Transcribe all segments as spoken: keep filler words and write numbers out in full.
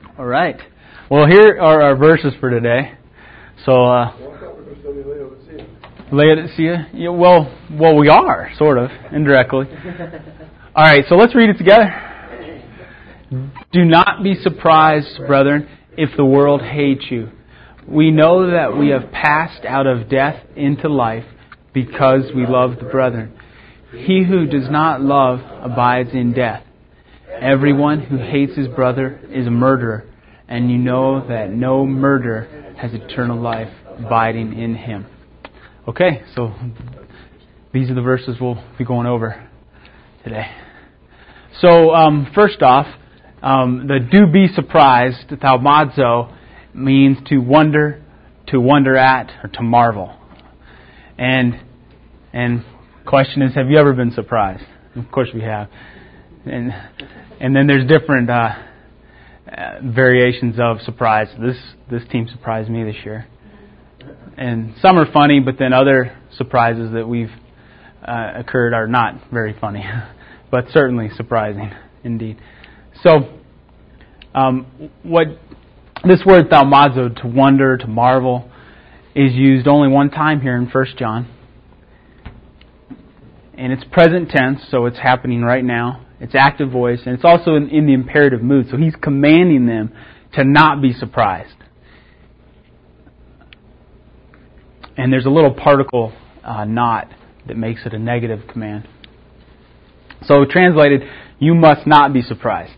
All right. Well, here are our verses for today. So, uh, Laodicea. Yeah, well, well, we are sort of indirectly. All right. So let's read it together. Do not be surprised, brethren, if the world hates you. We know that we have passed out of death into life because we love the brethren. He who does not love abides in death. Everyone who hates his brother is a murderer, and you know that no murderer has eternal life abiding in him. Okay, so these are the verses we'll be going over today. So, um, first off, um, the do be surprised, thaumazo, means to wonder, to wonder at, or to marvel. And and question is, have you ever been surprised? Of course we have. And and then there's different uh, uh, variations of surprise. This this team surprised me this year. And some are funny, but then other surprises that we've uh, occurred are not very funny, but certainly surprising indeed. So, um, what this word thaumazo, to wonder, to marvel, is used only one time here in First John. And it's present tense, so it's happening right now. It's active voice, and it's also in, in the imperative mood. So he's commanding them to not be surprised. And there's a little particle, uh, not, that makes it a negative command. So translated, you must not be surprised.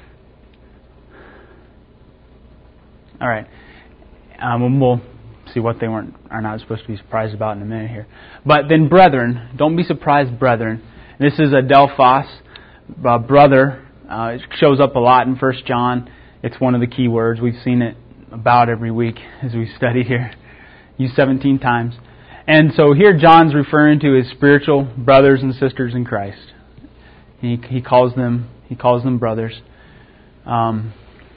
All right. Um, and we'll see what they weren't are not supposed to be surprised about in a minute here. But then, brethren, don't be surprised, brethren. This is adelphos, uh, brother. Uh, it shows up a lot in First John. It's one of the key words. We've seen it about every week as we study here. Used seventeen times. And so here John's referring to his spiritual brothers and sisters in Christ. He, he calls them he calls them brothers. Um,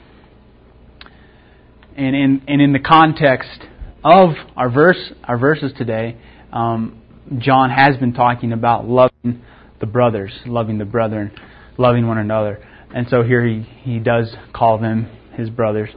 and in and in the context of our verse our verses today, um, John has been talking about loving the brothers, loving the brethren, loving one another. And so here he, he does call them his brothers.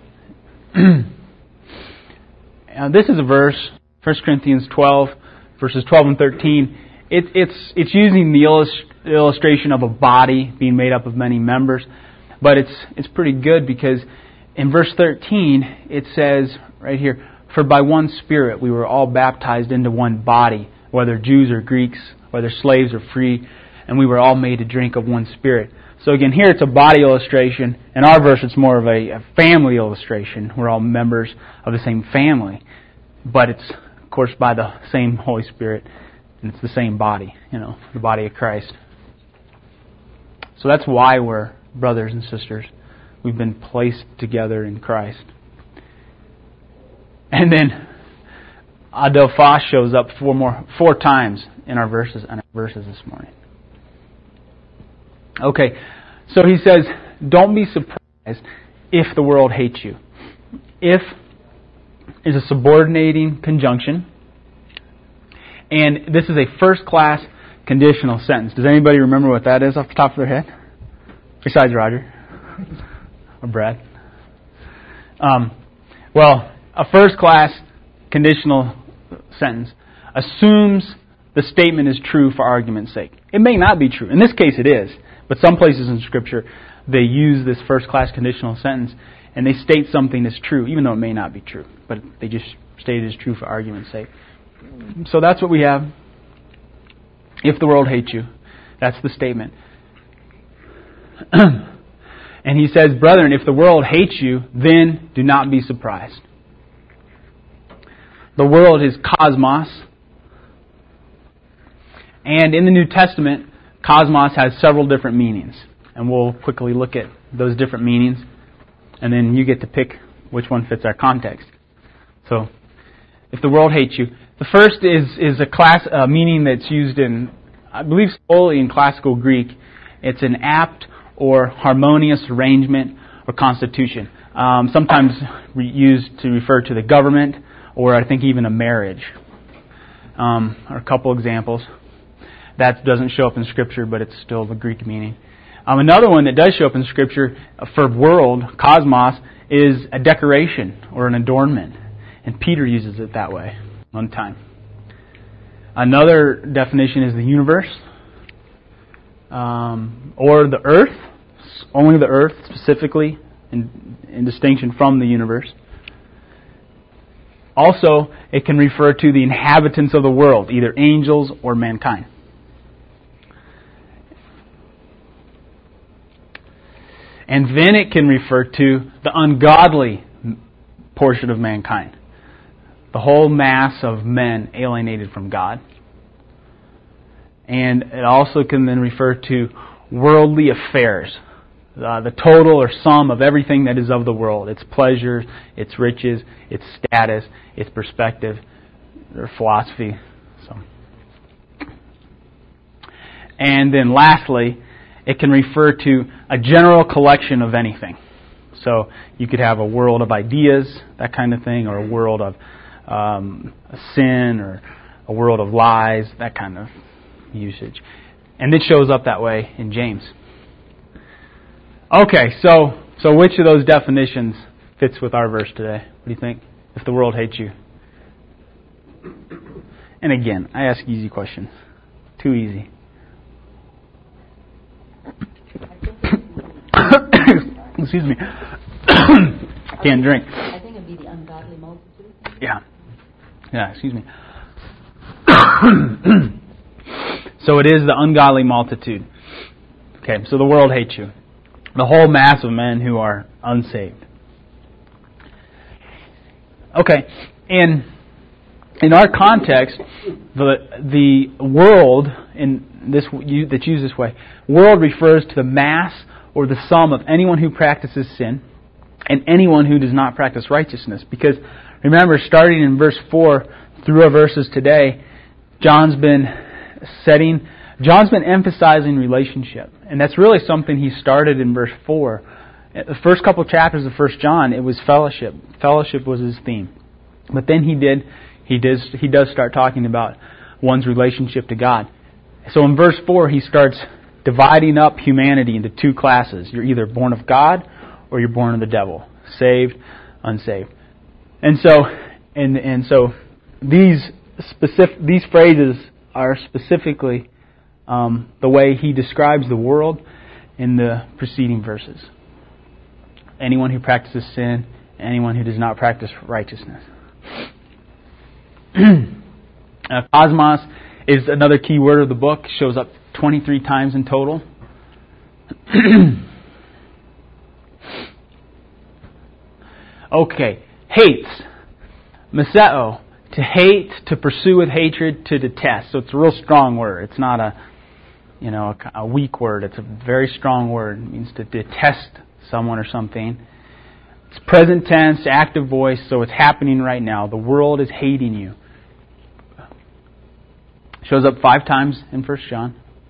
Uh, this is a verse, First Corinthians twelve, verses twelve and thirteen. It, it's it's using the illust- illustration of a body being made up of many members, but it's it's pretty good because in verse thirteen it says right here, "For by one Spirit we were all baptized into one body, whether Jews or Greeks, whether slaves or free, and we were all made to drink of one Spirit." So again, here it's a body illustration. In our verse, it's more of a, a family illustration. We're all members of the same family. But it's, of course, by the same Holy Spirit. And it's the same body, you know, the body of Christ. So that's why we're brothers and sisters. We've been placed together in Christ. And then adelphos shows up four more four times in our verses in our verses this morning. Okay, so he says, don't be surprised if the world hates you. If is a subordinating conjunction, and this is a first-class conditional sentence. Does anybody remember what that is off the top of their head? Besides Roger or Brad? Um, well, a first-class conditional sentence assumes the statement is true for argument's sake. It may not be true. In this case, it is. But some places in Scripture, they use this first-class conditional sentence, and they state something that's true, even though it may not be true. But they just state it as true for argument's sake. So that's what we have. If the world hates you, that's the statement. And he says, brethren, if the world hates you, then do not be surprised. The world is cosmos. And in the New Testament, cosmos has several different meanings, and we'll quickly look at those different meanings, and then you get to pick which one fits our context. So, if the world hates you, the first is is a class uh, meaning that's used in, I believe, solely in classical Greek. It's an apt or harmonious arrangement or constitution, um, sometimes re- used to refer to the government, or I think even a marriage. Um, are a couple examples. That doesn't show up in Scripture, but it's still the Greek meaning. Um, another one that does show up in Scripture for world, cosmos, is a decoration or an adornment. And Peter uses it that way one time. Another definition is the universe, um, or the earth, only the earth specifically, in, in distinction from the universe. Also, it can refer to the inhabitants of the world, either angels or mankind. And then it can refer to the ungodly portion of mankind. The whole mass of men alienated from God. And it also can then refer to worldly affairs. Uh, the total or sum of everything that is of the world. Its pleasures, its riches, its status, its perspective, or philosophy. So. And then lastly, it can refer to a general collection of anything. So you could have a world of ideas, that kind of thing, or a world of um, sin, or a world of lies, that kind of usage. And it shows up that way in James. Okay, so so which of those definitions fits with our verse today? What do you think? If the world hates you. And again, I ask easy questions. Too easy. Excuse me. Can't drink. I think it'd be the ungodly multitude. Yeah. Yeah, excuse me. So it is the ungodly multitude. Okay, so the world hates you. The whole mass of men who are unsaved. Okay, in in our context, the the world in this that's used this way, world refers to the mass or the sum of anyone who practices sin and anyone who does not practice righteousness. Because remember, starting in verse four through our verses today, John's been setting. John's been emphasizing relationship. And that's really something he started in verse four. The first couple of chapters of First John, it was fellowship. Fellowship was his theme. But then he did, he does, he does start talking about one's relationship to God. So in verse four, he starts dividing up humanity into two classes. You're either born of God or you're born of the devil. Saved, unsaved. And so, and and so these specific these phrases are specifically Um, the way he describes the world in the preceding verses. Anyone who practices sin, anyone who does not practice righteousness. uh, cosmos is another key word of the book. Shows up twenty-three times in total. Okay, hates. Meseo. To hate, to pursue with hatred, to detest. So it's a real strong word. It's not a You know, a, a weak word. It's a very strong word. It means to detest someone or something. It's present tense, active voice, so it's happening right now. The world is hating you. Shows up five times in First John.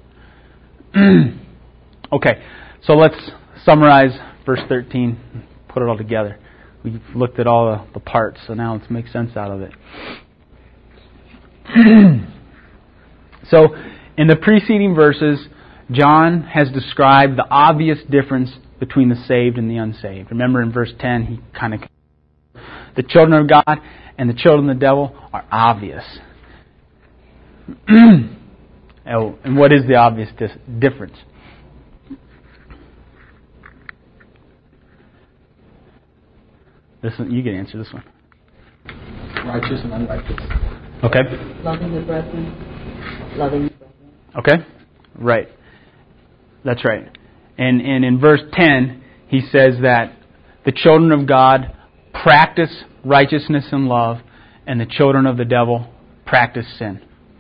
Okay, so let's summarize verse thirteen, put it all together. We've looked at all the, the parts, so now let's make sense out of it. So, in the preceding verses, John has described the obvious difference between the saved and the unsaved. Remember in verse ten, he kind of... The children of God and the children of the devil are obvious. Oh, and what is the obvious dis- difference? This one, you can answer this one. Righteous and unrighteous. Okay. Loving the brethren. Loving the brethren. Okay. Right. That's right. And and in verse ten, he says that the children of God practice righteousness and love, and the children of the devil practice sin.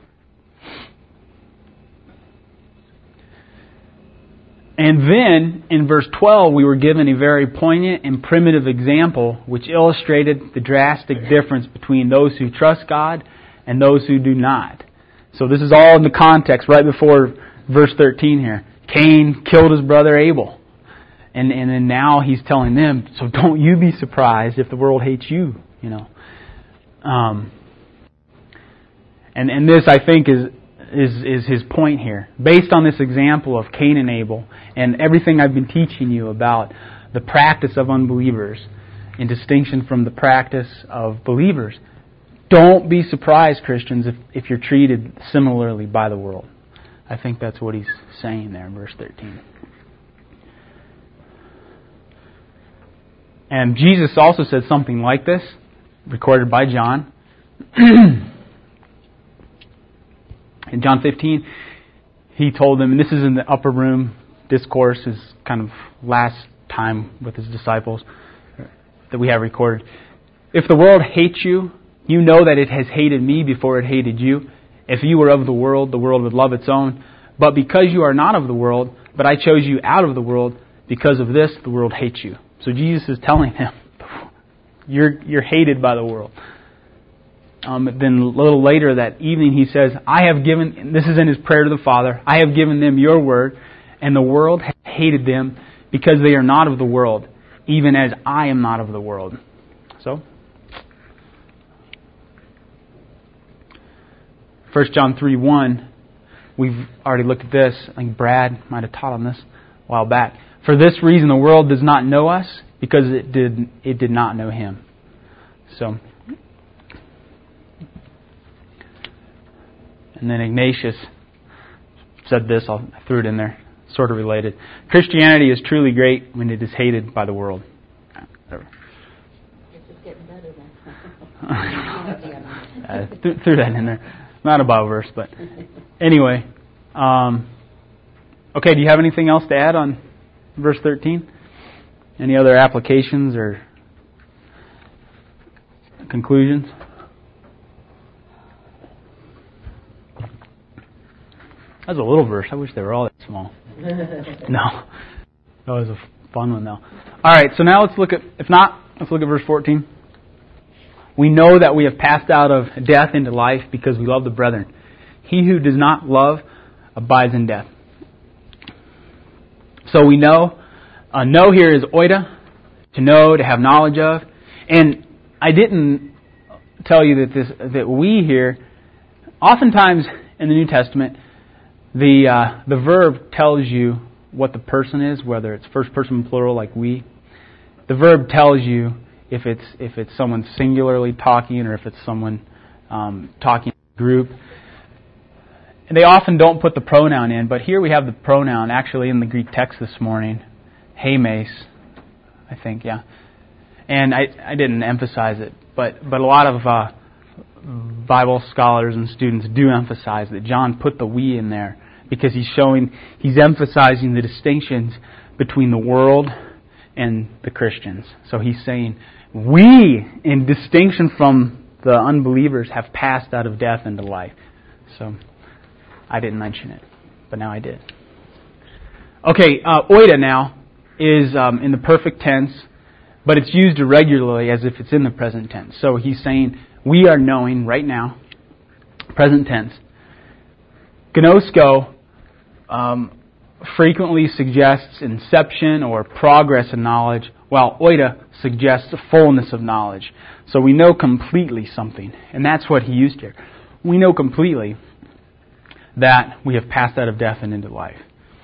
And then, in verse twelve, we were given a very poignant and primitive example which illustrated the drastic difference between those who trust God and those who do not. So this is all in the context right before verse thirteen here. Cain killed his brother Abel. And and then now he's telling them, so don't you be surprised if the world hates you, you know. Um, and, and this, I think, is is, is his point here. Based on this example of Cain and Abel and everything I've been teaching you about the practice of unbelievers in distinction from the practice of believers, don't be surprised, Christians, if, if you're treated similarly by the world. I think that's what he's saying there in verse thirteen. And Jesus also said something like this, recorded by John. In John fifteen, he told them, and this is in the upper room discourse, his kind of last time with his disciples that we have recorded. If the world hates you, you know that it has hated me before it hated you. If you were of the world, the world would love its own. But because you are not of the world, but I chose you out of the world, because of this, the world hates you. So Jesus is telling them, you're you're hated by the world. Um, then a little later that evening he says, I have given, this is in his prayer to the Father, I have given them your word, and the world has hated them because they are not of the world, even as I am not of the world. So, First John three one, we've already looked at this. I think Brad might have taught on this a while back. For this reason the world does not know us, because it did it did not know Him. So, and then Ignatius said this, I'll, I threw it in there, sort of related. Christianity is truly great when it is hated by the world. Whatever. It's just getting better then. I th- threw that in there. Not a Bible verse, but anyway. Um, okay, do you have anything else to add on verse thirteen? Any other applications or conclusions? That's a little verse. I wish they were all that small. No. That was a fun one, though. All right, so now let's look at, if not, let's look at verse fourteen. We know that we have passed out of death into life because we love the brethren. He who does not love abides in death. So we know, uh, know here is oida, to know, to have knowledge of. And I didn't tell you that this that we here, oftentimes in the New Testament, the uh, the verb tells you what the person is, whether it's first person plural like we. The verb tells you if it's if it's someone singularly talking or if it's someone um, talking in a group. And they often don't put the pronoun in, but here we have the pronoun actually in the Greek text this morning, hemes, I think, yeah. And I I didn't emphasize it, but but a lot of uh, Bible scholars and students do emphasize that John put the we in there because he's showing, he's emphasizing the distinctions between the world and the Christians. So he's saying, we, in distinction from the unbelievers, have passed out of death into life. So I didn't mention it, but now I did. Okay, uh, oida now is um, in the perfect tense, but it's used irregularly as if it's in the present tense. So he's saying, we are knowing right now, present tense. Gnosko um, frequently suggests inception or progress in knowledge, while oida suggests a fullness of knowledge. So we know completely something, and that's what he used here. We know completely that we have passed out of death and into life.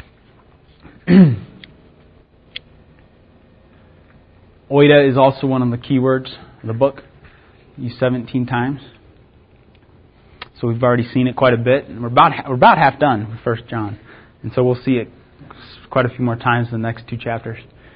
Oida is also one of the key words of the book, used seventeen times. So we've already seen it quite a bit, and we're about we're about half done with First John, and so we'll see it quite a few more times in the next two chapters.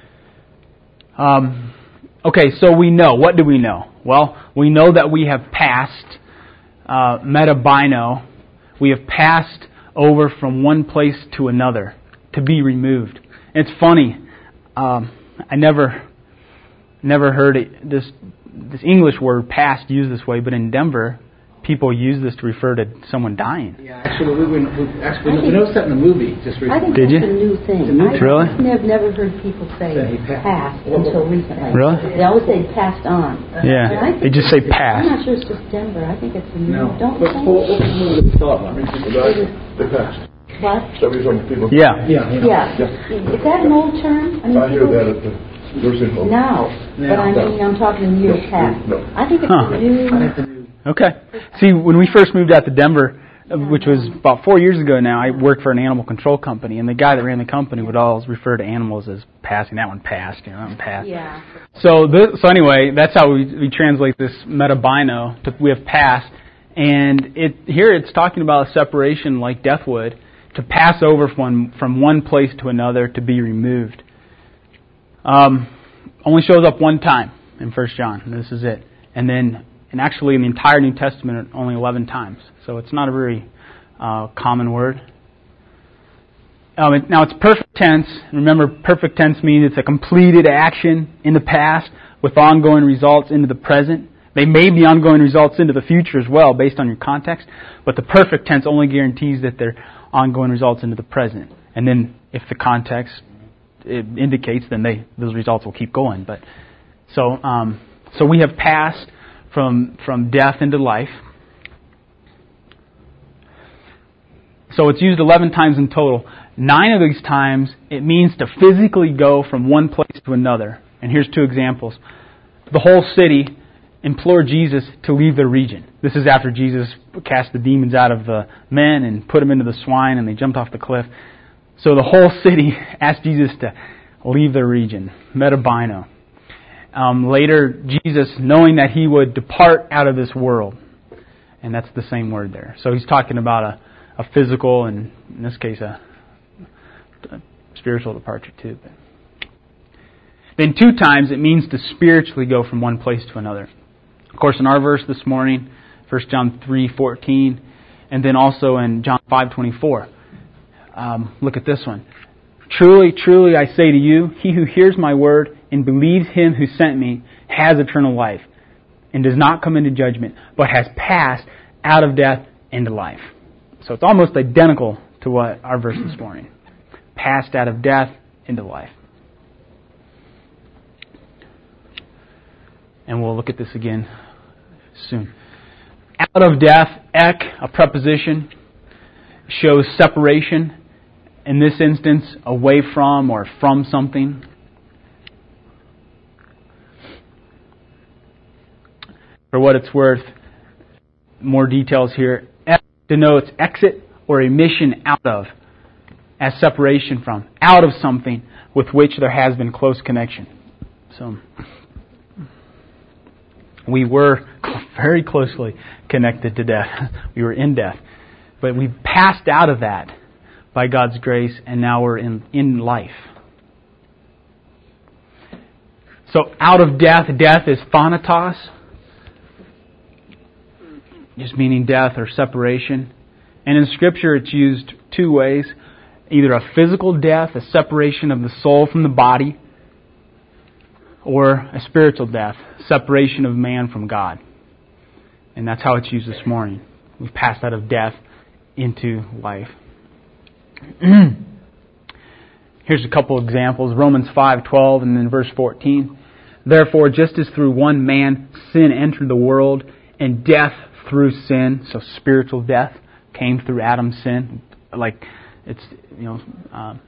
Um, okay, so we know. What do we know? Well, we know that we have passed uh, metabino. We have passed over from one place to another to be removed. And it's funny. Um, I never. Never heard it, this this English word "past" used this way, but in Denver, people use this to refer to someone dying. Yeah, actually, we, we, we actually we noticed that in the movie just recently. I think Did that's you? a new thing. It's a new I Really? have never heard people say Say past pa- until recently. Really? They always say passed on. Yeah, And I think they just say it's- past. I'm not sure it's just Denver. I think it's a new. No. Don't But think. what what was the movie that we saw about? People die, they passed. What? Every time people. Yeah. Yeah, yeah. Yeah. Is that an old term? I mean, I hear people- that at the nursing home. now, but I Now. mean, I'm talking in years No, past. no. I think it's Huh. a new. I think the new. Okay. See, when we first moved out to Denver, which was about four years ago now. I worked for an animal control company, and the guy that ran the company would always refer to animals as passing. That one passed, you know, that one passed. Yeah. So, this, so anyway, that's how we, we translate this metabino. To, we have passed, and it here it's talking about a separation like death would, to pass over from one, from one place to another, to be removed. Um, only shows up one time in First John. This is it, and then. And actually in the entire New Testament, only eleven times. So it's not a very uh, common word. Um, it, now it's perfect tense. Remember, perfect tense means it's a completed action in the past with ongoing results into the present. They may be ongoing results into the future as well, based on your context. But the perfect tense only guarantees that they're ongoing results into the present. And then if the context it indicates, then they those results will keep going. But so um, so we have passed From from death into life. So it's used eleven times in total. Nine of these times it means to physically go from one place to another. And here's two examples. The whole city implored Jesus to leave their region. This is after Jesus cast the demons out of the men and put them into the swine, and they jumped off the cliff. So the whole city asked Jesus to leave their region. Metabino. Um, later, Jesus, knowing that He would depart out of this world. And that's the same word there. So He's talking about a, a physical, and in this case, a, a spiritual departure too. But then two times it means to spiritually go from one place to another. Of course, in our verse this morning, First John three fourteen, and then also in John five twenty-four. Um, look at this one. Truly, truly, I say to you, he who hears my word and believes Him who sent me has eternal life, and does not come into judgment, but has passed out of death into life. So it's almost identical to what our verse this morning. Passed out of death into life. And we'll look at this again soon. Out of death, ek, a preposition, shows separation. In this instance, away from or from something. For what it's worth, more details here. Ek denotes exit or emission out of, as separation from, out of something with which there has been close connection. So, we were very closely connected to death. We were in death. But we passed out of that by God's grace, and now we're in, in life. So out of death, death is thanatos, just meaning death or separation. And in Scripture it's used two ways. Either a physical death, a separation of the soul from the body, or a spiritual death, separation of man from God. And that's how it's used this morning. We've passed out of death into life. Here's a couple examples. Romans five twelve and then verse fourteen. Therefore, just as through one man sin entered the world, and death through sin, so spiritual death came through Adam's sin. Like it's you know um,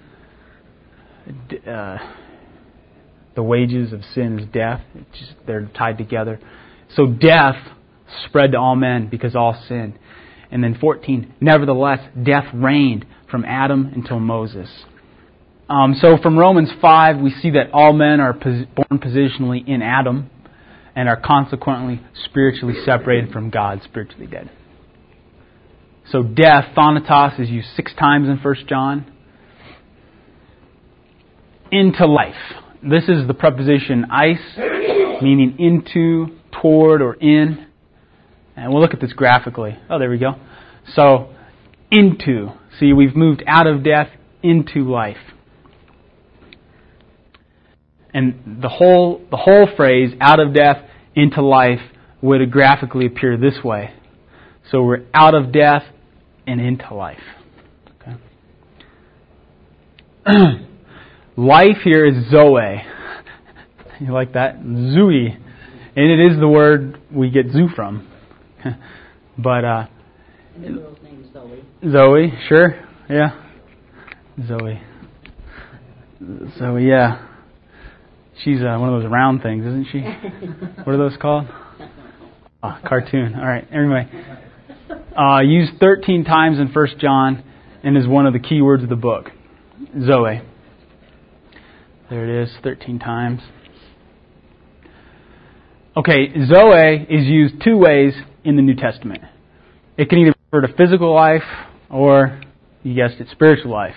uh, the wages of sin is death. It's just, they're tied together. So death spread to all men because all sinned. And then fourteen, nevertheless, death reigned from Adam until Moses. Um, so from Romans five, we see that all men are pos- born positionally in Adam and are consequently spiritually separated from God, spiritually dead. So death, thanatos, is used six times in First John. Into life. This is the preposition eis, meaning into, toward, or in. And we'll look at this graphically. Oh, there we go. So, into. See, we've moved out of death into life. And the whole the whole phrase, out of death into life, would graphically appear this way. So we're out of death and into life. Okay. Life here is zoe. You like that? Zooey. And it is the word we get zoo from. But, uh... And the girl's name is Zoe. Zoe, sure. Yeah. Zoe. So, yeah. She's uh, one of those round things, isn't she? What are those called? Oh, cartoon. All right. Anyway. uh, used thirteen times in First John and is one of the key words of the book. Zoe. There it is, thirteen times. Okay, Zoe is used two ways in the New Testament. It can either refer to physical life or, you guessed it, spiritual life.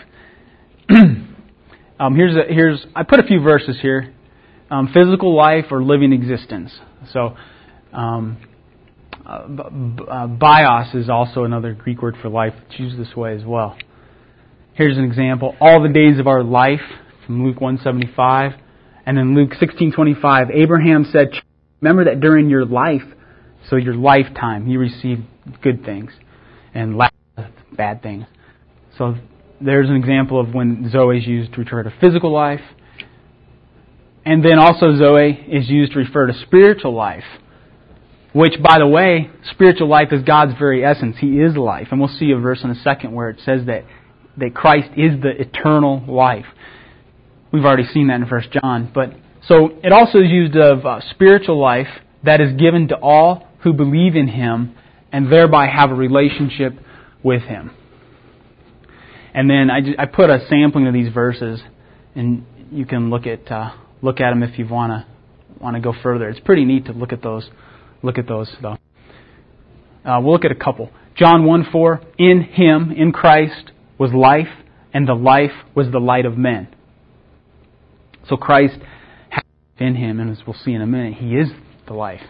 um, here's a, here's I put a few verses here. Um, physical life or living existence. So, um, uh, b- uh, bios is also another Greek word for life. It's used this way as well. Here's an example. All the days of our life, from Luke one seventy-five. And then Luke sixteen twenty-five, Abraham said, remember that during your life, so your lifetime, you received good things and bad things. So there's an example of when Zoe is used to refer to physical life. And then also Zoe is used to refer to spiritual life, which, by the way, spiritual life is God's very essence. He is life. And we'll see a verse in a second where it says that, that Christ is the eternal life. We've already seen that in First John. But so it also is used of uh, spiritual life that is given to all who believe in Him and thereby have a relationship with Him. And then I, just, I put a sampling of these verses, and you can look at uh, look at them if you want to want to go further. It's pretty neat to look at those. Look at those though. Uh, we'll look at a couple. John one four. In Him, in Christ, was life, and the life was the light of men. So Christ has in Him, and as we'll see in a minute, He is the life.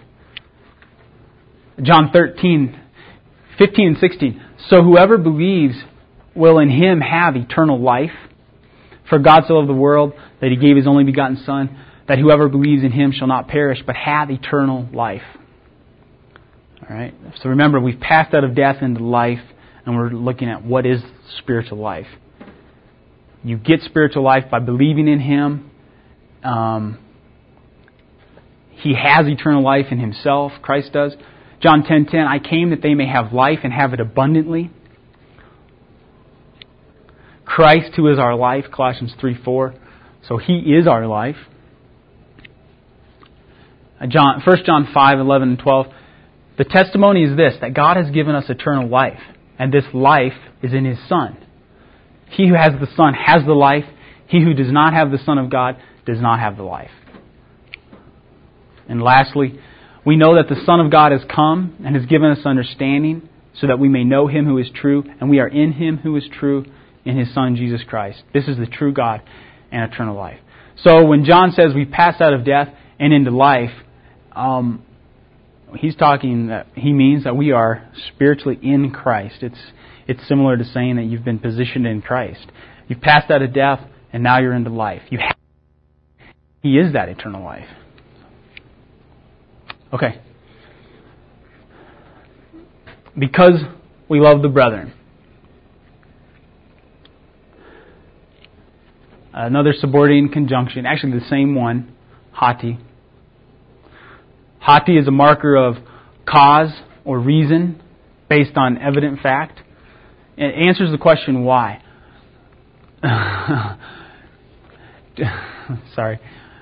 John thirteen, fifteen and sixteen. So whoever believes will in Him have eternal life. For God so loved the world that He gave His only begotten Son, that whoever believes in Him shall not perish, but have eternal life. All right. So remember, we've passed out of death into life, and we're looking at what is spiritual life. You get spiritual life by believing in Him. Um, he has eternal life in Himself. Christ does. John ten ten. I came that they may have life and have it abundantly. Christ, who is our life, Colossians three four. So He is our life. John, First John five eleven and twelve. The testimony is this, that God has given us eternal life, and this life is in His Son. He who has the Son has the life. He who does not have the Son of God does not have the life. And lastly, we know that the Son of God has come and has given us understanding so that we may know Him who is true, and we are in Him who is true, in His Son, Jesus Christ. This is the true God and eternal life. So when John says we pass out of death and into life, um, he's talking that he means that we are spiritually in Christ. It's it's similar to saying that you've been positioned in Christ. You've passed out of death and now you're into life. You have, He is that eternal life. Okay. Because we love the brethren. Another subordinating conjunction, actually the same one, hati. Hati is a marker of cause or reason based on evident fact. It answers the question why. Sorry.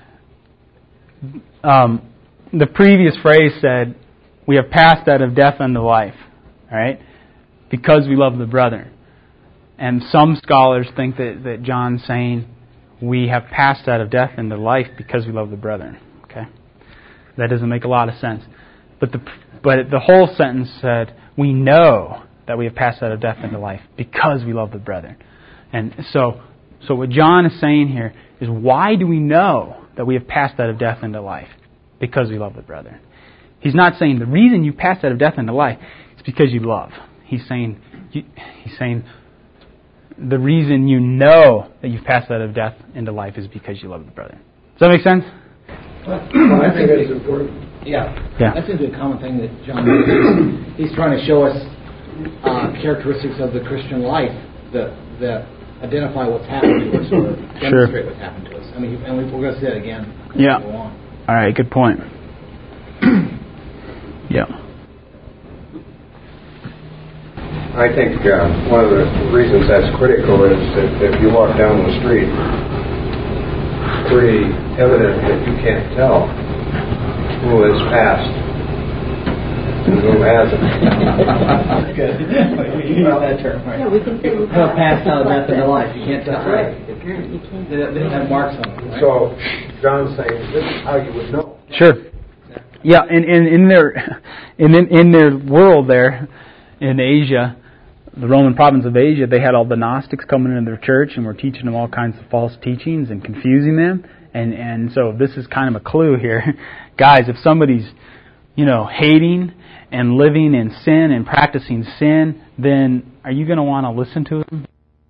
Um, the previous phrase said, we have passed out of death unto life. All right? Because we love the brethren. And some scholars think that, that John's saying, we have passed out of death into life because we love the brethren. Okay, that doesn't make a lot of sense. But the but the whole sentence said, we know that we have passed out of death into life because we love the brethren. And so, so what John is saying here is, why do we know that we have passed out of death into life? Because we love the brethren. He's not saying the reason you passed out of death into life is because you love. He's saying he's saying. The reason you know that you've passed out of death into life is because you love the brother. Does that make sense? Well, I think that's important. Yeah. yeah. That seems to be a common thing that John does. He's trying to show us uh, characteristics of the Christian life that that identify what's happened to us or demonstrate sure. what's happened to us. I mean, and we're going to say that again. Yeah. All right. Good point. yeah. I think uh, one of the reasons that's critical is that if you walk down the street, it's pretty evident that you can't tell who has passed Who hasn't? That's good. We use that term, right? Yeah, we can say we've Well, past out of death into life. You can't touch Right. it. You can't. They they don't have marks on them, right? So, John's saying, this is how you would know. Sure. Yeah, and in, in their in, in in their world there in Asia, the Roman province of Asia, they had all the Gnostics coming into their church and were teaching them all kinds of false teachings and confusing them. And and so this is kind of a clue here. Guys, if somebody's, you know, hating and living in sin and practicing sin, then are you going to want to listen to them?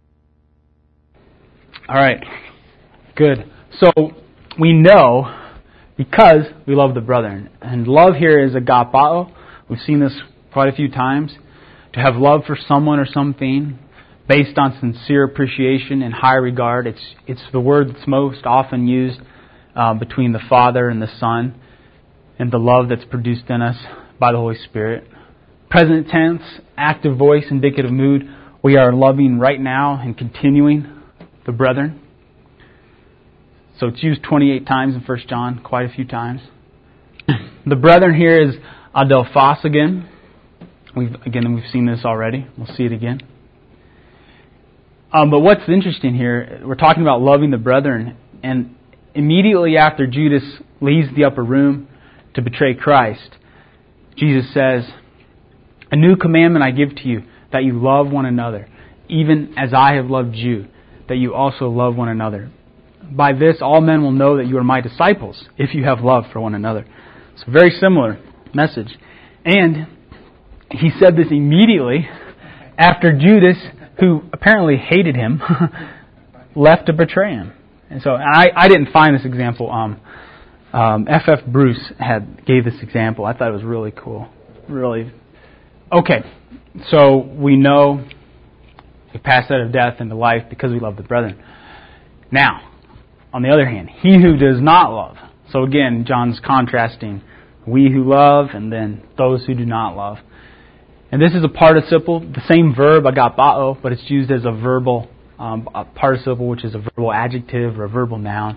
All right. Good. So we know because we love the brethren. And love here is agapao. We've seen this quite a few times. To have love for someone or something based on sincere appreciation and high regard. It's it's the word that's most often used uh, between the Father and the Son, and the love that's produced in us by the Holy Spirit. Present tense, active voice, indicative mood. We are loving right now and continuing the brethren. So it's used twenty-eight times in First John, quite a few times. The brethren here is adelphos again. We've again we've seen this already. We'll see it again. Um, but what's interesting here, we're talking about loving the brethren, and immediately after Judas leaves the upper room to betray Christ, Jesus says, "A new commandment I give to you, that you love one another, even as I have loved you, that you also love one another. By this all men will know that you are my disciples, if you have love for one another." It's a very similar message. And he said this immediately after Judas, who apparently hated him, left to betray him. And so I, I didn't find this example. Um, um, F F Bruce had gave this example. I thought it was really cool. Really. Okay, so we know we pass out of death into life because we love the brethren. Now, on the other hand, he who does not love. So again, John's contrasting we who love and then those who do not love. And this is a participle, the same verb, agapao, but it's used as a verbal um, a participle, which is a verbal adjective or a verbal noun.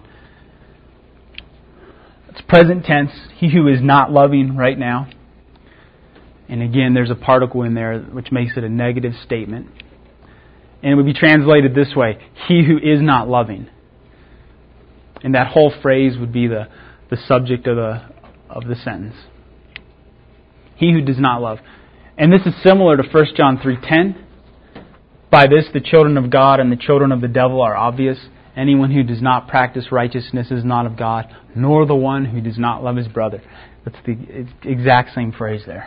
It's present tense, he who is not loving right now. And again, there's a particle in there which makes it a negative statement. And it would be translated this way, he who is not loving. And that whole phrase would be the, the subject of the of the sentence. He who does not love. And this is similar to First John three ten. By this the children of God and the children of the devil are obvious. Anyone who does not practice righteousness is not of God, nor the one who does not love his brother. That's the exact same phrase there.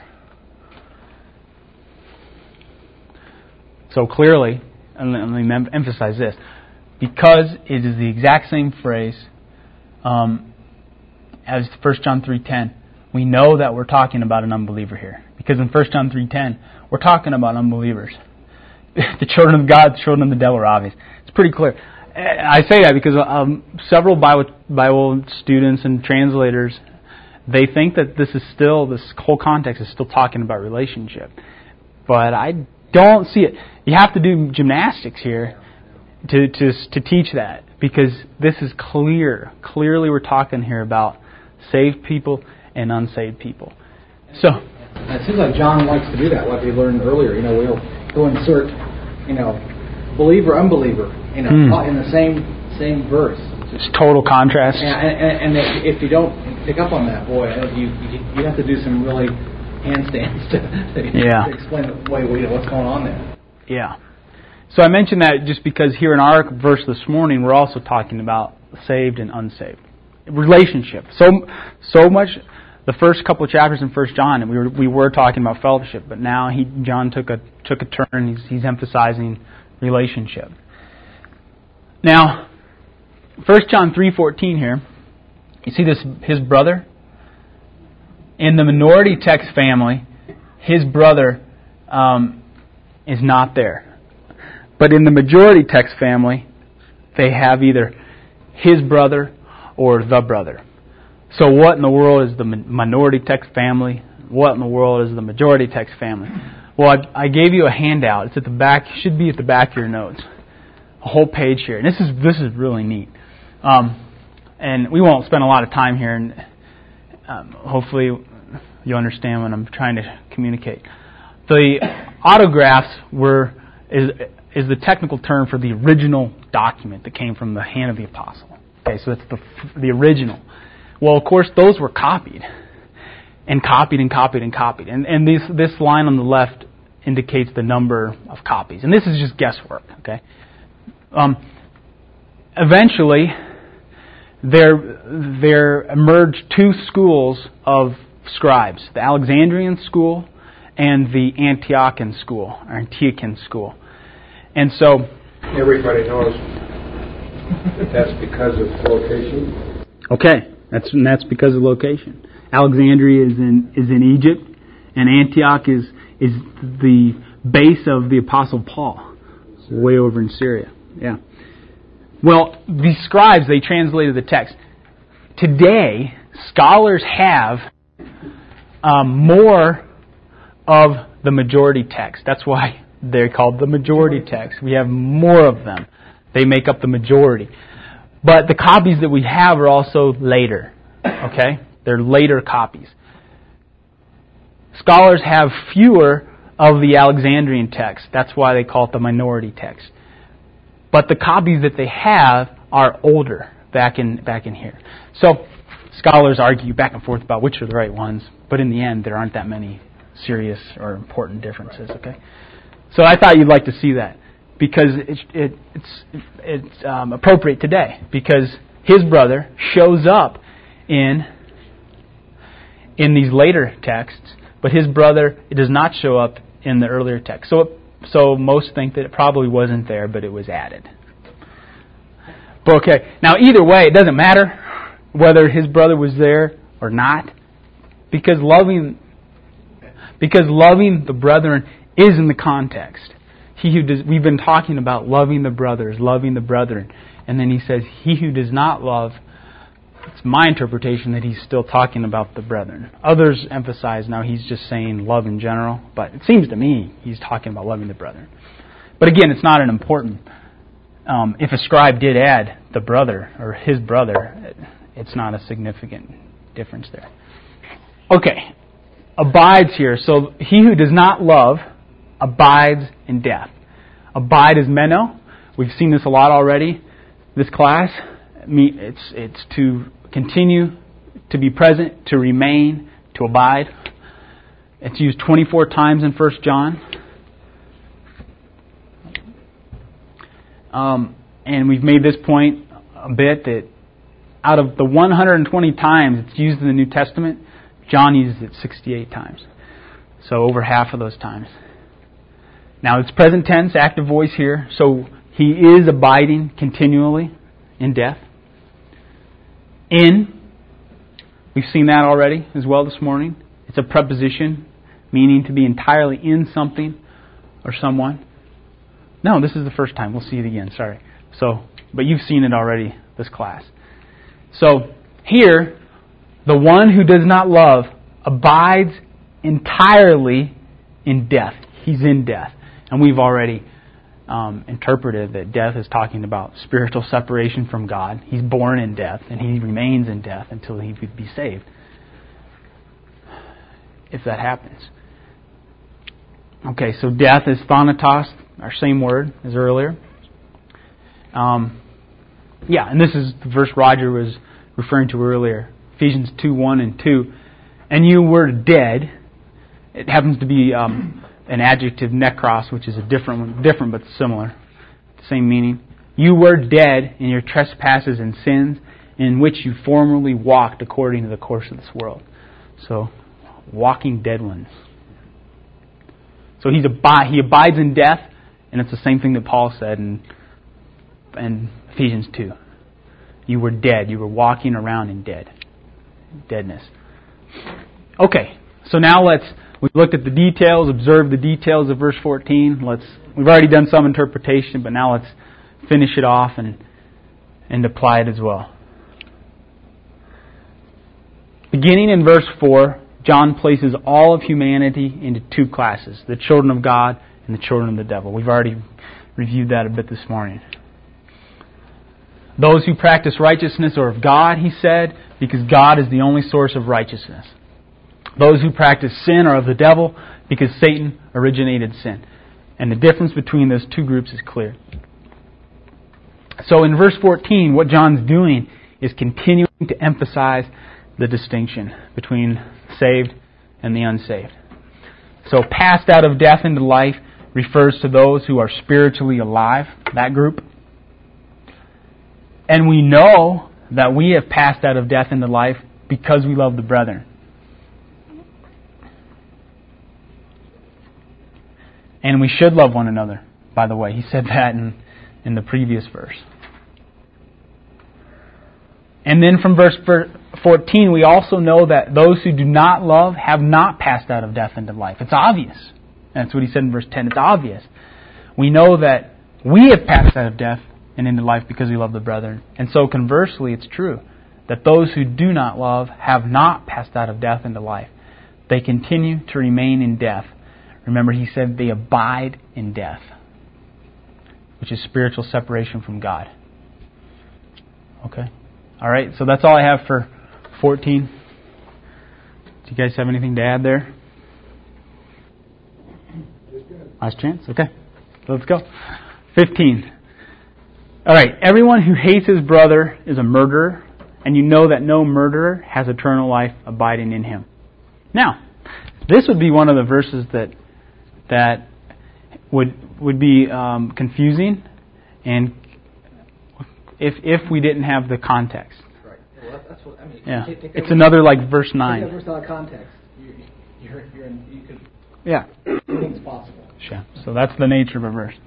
So clearly, and let me emphasize this, because it is the exact same phrase um, as First John three ten, we know that we're talking about an unbeliever here. Because in First John three ten, we're talking about unbelievers. The children of God, the children of the devil are obvious. It's pretty clear. I say that because um, several Bible, Bible students and translators, they think that this is still, this whole context is still talking about relationship. But I don't see it. You have to do gymnastics here to to to teach that, because this is clear. Clearly we're talking here about saved people and unsaved people. So it seems like John likes to do that, like we learned earlier. You know, we'll go insert, you know, believer, unbeliever, you know, mm. in the same same verse. It's total contrast. And, and, and if you don't pick up on that, boy, you you, you have to do some really handstands to, to, yeah. to explain wait, wait, what's going on there. Yeah. So I mentioned that just because here in our verse this morning, we're also talking about saved and unsaved. Relationship. So so much, the first couple of chapters in First John, we were we were talking about fellowship, but now he John took a took a turn. He's he's emphasizing relationship. Now, First John three fourteen here, you see this, his brother? In the minority text family, his brother um, is not there. But in the majority text family, they have either his brother or the brother. So what in the world is the minority text family? What in the world is the majority text family? Well, I, I gave you a handout. It's at the back. It should be at the back of your notes. A whole page here. And this is this is really neat. Um, and we won't spend a lot of time here. And um, hopefully you understand what I'm trying to communicate. The autographs were is is the technical term for the original document that came from the hand of the apostle. Okay, so it's the the original. Well, of course, those were copied, and copied and copied and copied, and and this this line on the left indicates the number of copies, and this is just guesswork. Okay, um, eventually there there emerged two schools of scribes: the Alexandrian school and the Antiochian school, or Antiochian school. And so everybody knows that that's because of location. Okay, that's and that's because of location. Alexandria is in is in Egypt, and Antioch is is the base of the Apostle Paul, way over in Syria. Yeah. Well, these scribes, they translated the text. Today, scholars have um, more of the majority text. That's why they're called the majority text. We have more of them. They make up the majority. But the copies that we have are also later. Okay? They're later copies. Scholars have fewer of the Alexandrian text. That's why they call it the minority text. But the copies that they have are older, back in back in here. So scholars argue back and forth about which are the right ones, but in the end there aren't that many serious or important differences. Okay, so I thought you'd like to see that because it, it, it's it's um, appropriate today because his brother shows up in in these later texts, but his brother it does not show up in the earlier text. So. It, So most think that it probably wasn't there, but it was added. But okay, now either way, it doesn't matter whether his brother was there or not, because loving, because loving the brethren is in the context. He who does, we've been talking about loving the brothers, loving the brethren, and then he says, "He who does not love." It's my interpretation that he's still talking about the brethren. Others emphasize now he's just saying love in general, but it seems to me he's talking about loving the brethren. But again, it's not an important. Um, if a scribe did add the brother or his brother, it, it's not a significant difference there. Okay, abides here. So he who does not love abides in death. Abide is meno. We've seen this a lot already. This class, it's it's to continue, to be present, to remain, to abide. It's used twenty-four times in First John. Um, and we've made this point a bit that out of the one hundred twenty times it's used in the New Testament, John uses it sixty-eight times. So over half of those times. Now it's present tense, active voice here. So he is abiding continually in death. In, we've seen that already as well this morning. It's a preposition, meaning to be entirely in something or someone. No, this is the first time. We'll see it again, sorry. So, but you've seen it already this class. So, here, the one who does not love abides entirely in death. He's in death. And we've already Um, interpreted that death is talking about spiritual separation from God. He's born in death, and he remains in death until he would be saved. If that happens. Okay, so death is thanatos, our same word as earlier. Um, yeah, and this is the verse Roger was referring to earlier. Ephesians two, one and two. And you were dead. It happens to be Um, an adjective, nekros, which is a different one, different but similar, same meaning. You were dead in your trespasses and sins, in which you formerly walked according to the course of this world. So, walking dead ones. So he's abi- he abides in death, and it's the same thing that Paul said in, in Ephesians two. You were dead. You were walking around in dead. Deadness. Okay, so now let's We've looked at the details, observed the details of verse fourteen. Let's we've already done some interpretation, but now let's finish it off and and apply it as well. Beginning in verse four, John places all of humanity into two classes, the children of God and the children of the devil. We've already reviewed that a bit this morning. Those who practice righteousness are of God, he said, because God is the only source of righteousness. Those who practice sin are of the devil, because Satan originated sin. And the difference between those two groups is clear. So in verse fourteen, what John's doing is continuing to emphasize the distinction between saved and the unsaved. So passed out of death into life refers to those who are spiritually alive, that group. And we know that we have passed out of death into life because we love the brethren. And we should love one another, by the way. He said that in, in the previous verse. And then from verse fourteen, we also know that those who do not love have not passed out of death into life. It's obvious. That's what he said in verse ten. It's obvious. We know that we have passed out of death and into life because we love the brethren. And so conversely, it's true that those who do not love have not passed out of death into life. They continue to remain in death. Remember, he said they abide in death, which is spiritual separation from God. Okay? All right, so that's all I have for fourteen. Do you guys have anything to add there? Last chance? Okay. Let's go. fifteen. All right, everyone who hates his brother is a murderer, and you know that no murderer has eternal life abiding in him. Now, this would be one of the verses that that would would be um, confusing, and if if we didn't have the context. Right. Well, that's what I mean. Yeah. Take, take it's another like verse nine. Take that verse out of context. You, you're, you're in, you could. Yeah. Anything's possible. Sure. So that's the nature of a verse.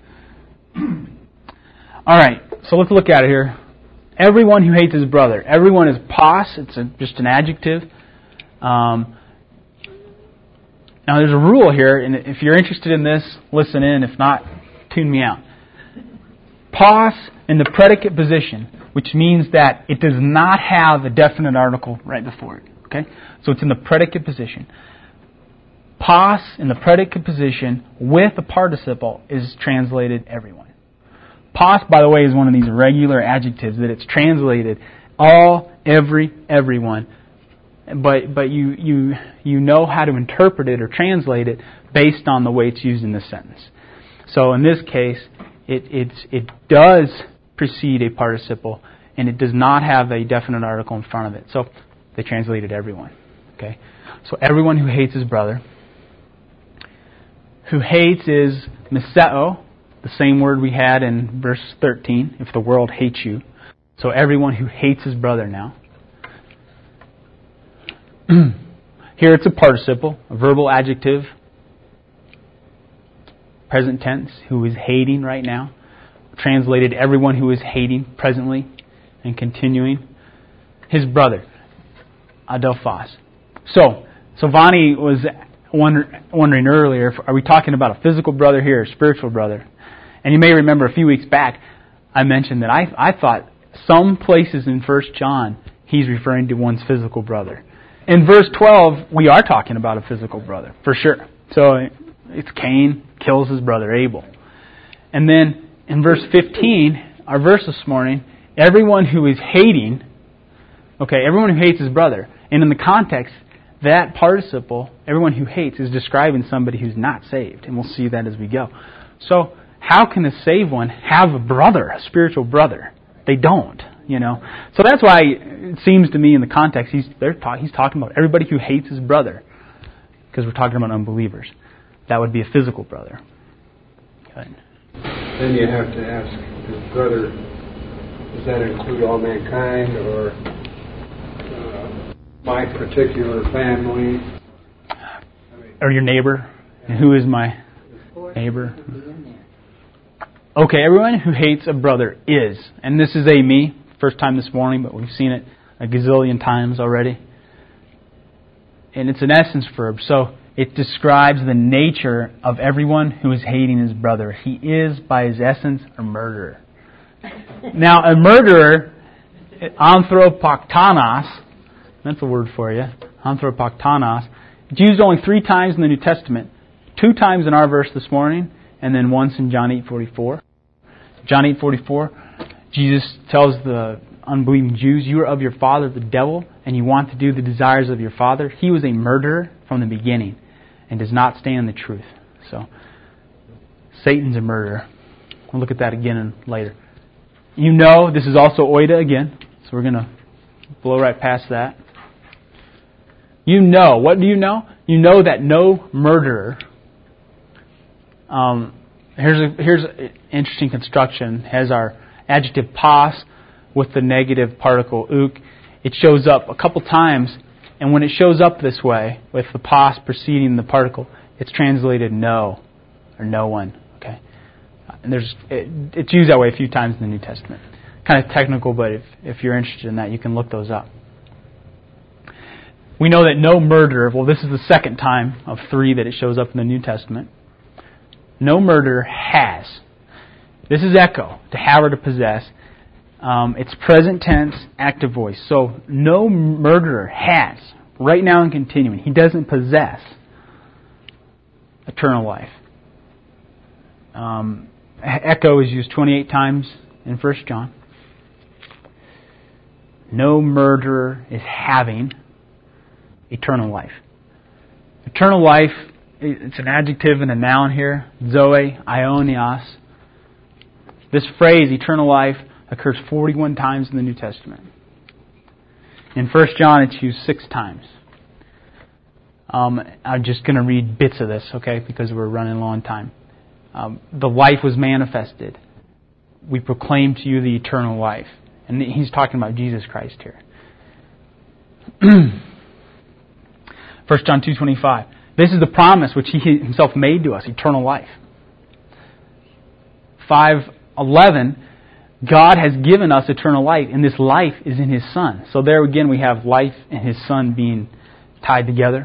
All right. So let's look at it here. Everyone who hates his brother. Everyone is pos. It's a, just an adjective. Um, now there's a rule here, and if you're interested in this, listen in. If not, tune me out. Pos in the predicate position, which means that it does not have a definite article right before it. Okay? So it's in the predicate position. Pos in the predicate position with a participle is translated everyone. Pos, by the way, is one of these irregular adjectives that it's translated all, every, everyone. But but you you you know how to interpret it or translate it based on the way it's used in the sentence. So in this case, it it's it does precede a participle, and it does not have a definite article in front of it. So they translated everyone. Okay, so everyone who hates his brother. Who hates is miseo, the same word we had in verse thirteen, if the world hates you. So everyone who hates his brother now. Here it's a participle, a verbal adjective, present tense, who is hating right now. Translated everyone who is hating presently and continuing. His brother, adelphos. So, so Vani was wonder, wondering earlier, are we talking about a physical brother here or a spiritual brother? And you may remember a few weeks back, I mentioned that I, I thought some places in First John, he's referring to one's physical brother. In verse twelve, we are talking about a physical brother, for sure. So it's Cain kills his brother Abel. And then in verse fifteen, our verse this morning, everyone who is hating, okay, everyone who hates his brother. And in the context, that participle, everyone who hates, is describing somebody who's not saved. And we'll see that as we go. So how can a saved one have a brother, a spiritual brother? They don't, you know. So that's why it seems to me in the context, he's they're ta- he's talking about everybody who hates his brother. Because we're talking about unbelievers. That would be a physical brother. Good. Then you have to ask, his brother, does that include all mankind or uh, my particular family? Or your neighbor? And who is my neighbor? Okay, everyone who hates a brother is, and this is a me, first time this morning, but we've seen it a gazillion times already. And it's an essence verb, so it describes the nature of everyone who is hating his brother. He is, by his essence, a murderer. Now, a murderer, anthropoktanos, that's a word for you, anthropoktanos, it's used only three times in the New Testament. Two times in our verse this morning, and then once in John eight forty-four. John eight forty-four, Jesus tells the unbelieving Jews, you are of your father the devil, and you want to do the desires of your father. He was a murderer from the beginning and does not stand in the truth. So, Satan's a murderer. We'll look at that again later. You know, this is also oida again, so we're going to blow right past that. You know. What do you know? You know that no murderer... Um, here's a, here's an interesting construction. It has our adjective pas with the negative particle uk. It shows up a couple times, and when it shows up this way, with the pas preceding the particle, it's translated no, or no one. Okay, and there's it, it's used that way a few times in the New Testament. Kind of technical, but if if you're interested in that, you can look those up. We know that no murderer. Well, this is the second time of three that it shows up in the New Testament. No murderer has. This is echo, to have or to possess. Um, it's present tense, active voice. So no murderer has, right now and continuing. He doesn't possess eternal life. Um, echo is used twenty-eight times in First John. No murderer is having eternal life. Eternal life, it's an adjective and a noun here. Zoe, aionios. This phrase, eternal life, occurs forty-one times in the New Testament. In First John, it's used six times. Um, I'm just going to read bits of this, okay, because we're running low on time. Um, the life was manifested. We proclaim to you the eternal life. And he's talking about Jesus Christ here. First John two twenty-five. This is the promise which He Himself made to us, eternal life. five eleven. God has given us eternal life, and this life is in His Son. So there again we have life and His Son being tied together.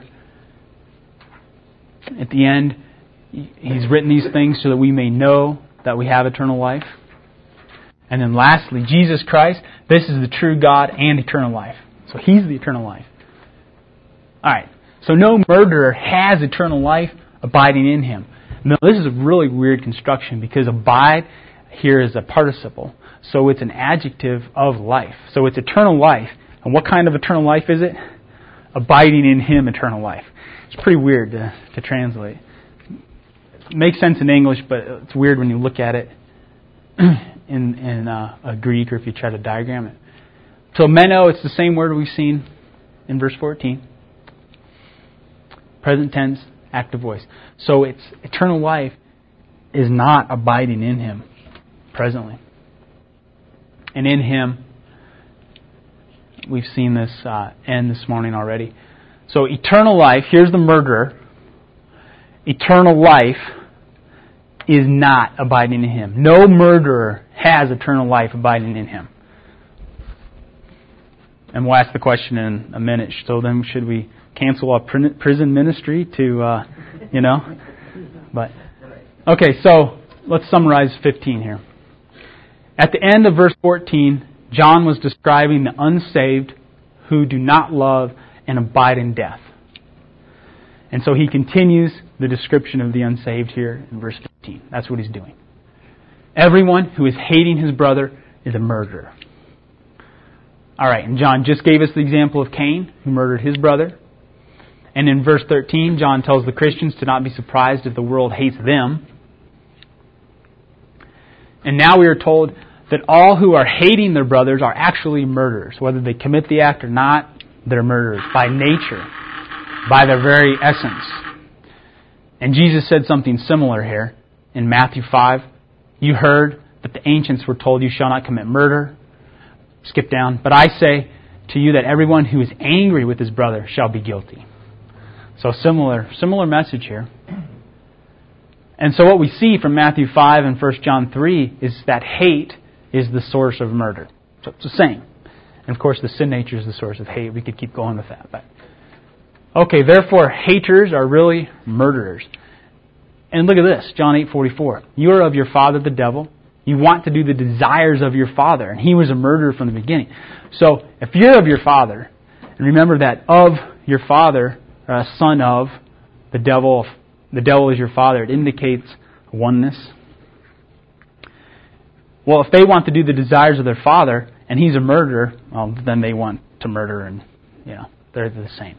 At the end, He's written these things so that we may know that we have eternal life. And then lastly, Jesus Christ, this is the true God and eternal life. So He's the eternal life. Alright, so no murderer has eternal life abiding in him. Now this is a really weird construction because abide here is a participle. So it's an adjective of life. So it's eternal life. And what kind of eternal life is it? Abiding in Him, eternal life. It's pretty weird to, to translate. It makes sense in English, but it's weird when you look at it in, in uh, a Greek or if you try to diagram it. So meno, it's the same word we've seen in verse fourteen. Present tense, active voice. So it's eternal life is not abiding in Him presently. And in Him, we've seen this uh, end this morning already. So eternal life, here's the murderer. Eternal life is not abiding in Him. No murderer has eternal life abiding in him. And we'll ask the question in a minute. So then should we cancel our prison ministry to, uh, you know? But okay, so let's summarize fifteen here. At the end of verse fourteen, John was describing the unsaved who do not love and abide in death. And so he continues the description of the unsaved here in verse fifteen. That's what he's doing. Everyone who is hating his brother is a murderer. All right, and John just gave us the example of Cain, who murdered his brother. And in verse thirteen, John tells the Christians to not be surprised if the world hates them. And now we are told that all who are hating their brothers are actually murderers. Whether they commit the act or not, they're murderers by nature, by their very essence. And Jesus said something similar here in Matthew five. You heard that the ancients were told, you shall not commit murder. Skip down. But I say to you that everyone who is angry with his brother shall be guilty. So similar, similar message here. And so what we see from Matthew five and First John three is that hate is the source of murder. So it's the same. And of course the sin nature is the source of hate. We could keep going with that. But okay, therefore haters are really murderers. And look at this, John eight forty-four. You are of your father the devil. You want to do the desires of your father. And he was a murderer from the beginning. So if you're of your father, and remember that of your father, or a son of the devil, the devil is your father, it indicates oneness. Well, if they want to do the desires of their father, and he's a murderer, well, then they want to murder, and you know they're the same.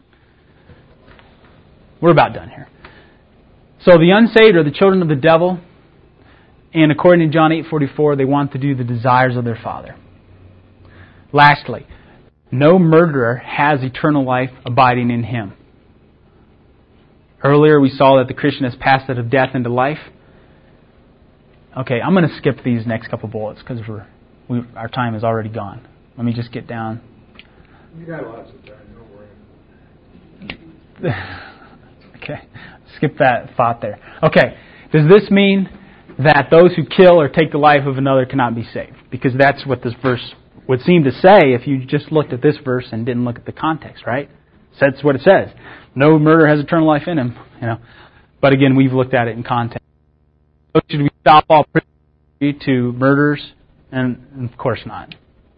We're about done here. So the unsaved are the children of the devil, and according to John eight forty-four, they want to do the desires of their father. Lastly, no murderer has eternal life abiding in him. Earlier we saw that the Christian has passed out of death into life. Okay, I'm going to skip these next couple bullets because we're we, our time is already gone. Let me just get down. You got lots of time, don't worry. Okay, skip that thought there. Okay, does this mean that those who kill or take the life of another cannot be saved? Because that's what this verse would seem to say if you just looked at this verse and didn't look at the context, right? That's what it says. No murderer has eternal life in him, you know. But again, we've looked at it in context. So should we stop all preaching to murderers? And of course not.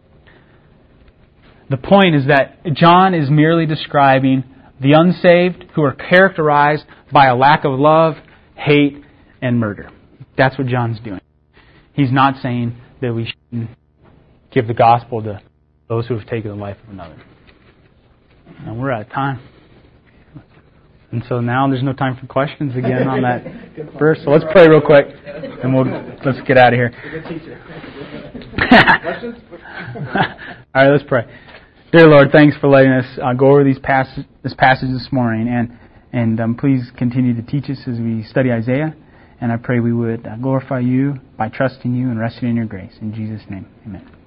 The point is that John is merely describing the unsaved who are characterized by a lack of love, hate, and murder. That's what John's doing. He's not saying that we shouldn't give the gospel to those who have taken the life of another. And we're out of time. And so now there's no time for questions again on that verse. So let's pray real quick, and we'll let's get out of here. All right, let's pray. Dear Lord, thanks for letting us uh, go over these pass- this passage this morning, and and um, please continue to teach us as we study Isaiah. And I pray we would uh, glorify you by trusting you and resting in your grace. In Jesus' name, amen.